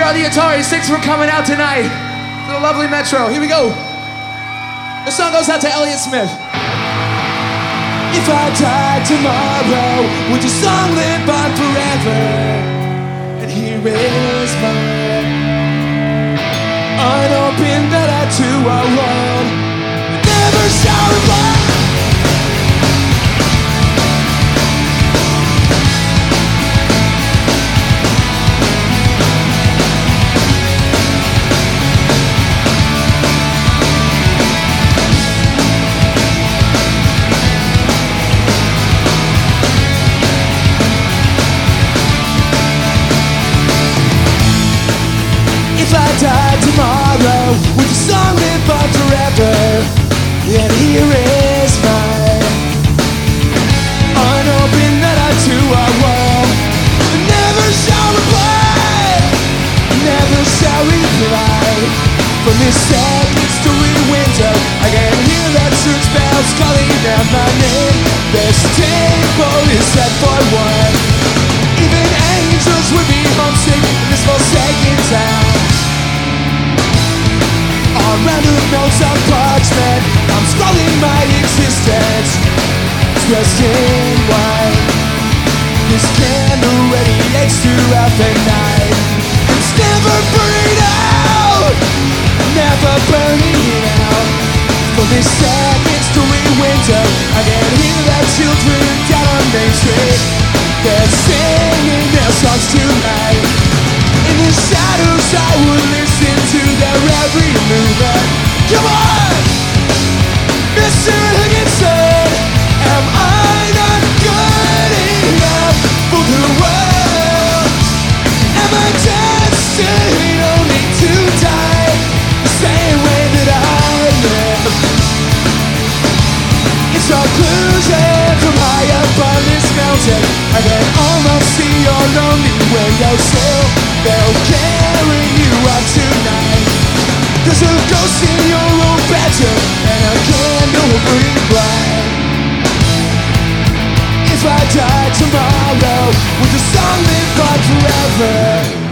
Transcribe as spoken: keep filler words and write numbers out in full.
are the Ataris. Thanks for coming out tonight to the lovely Metro. Here we go. The song goes out to Elliott Smith. If I died tomorrow, would your song live on forever? And here is mine, unopened letter to our world. Never shall reply. If I died tomorrow, would your song live on forever? And here is mine, unopened letter to our world. Never shall reply, never shall reply. From this sad mystery window, I can hear the church bells calling out my name. This table is set for one. Even angels would be homesick in this forsaken town. On random notes of parchment, I'm scrolling my existence, dressed in white. This candle radiates throughout the night. It's never burning out, never burning out. From this sad mystery window, I can hear the children down on Main Street. They're singing their songs tonight. In the shadows I would listen to their every movement. Come on, Mister Higginson, am I not good enough for the world? Am I destined only to die the same way that I live? It's a conclusion from high up on this mountain. I can almost see your lonely windowsill. They'll carry you up tonight. There's a ghost in your own bedroom and a candle will bring bright. If I died tomorrow, would the song live on forever?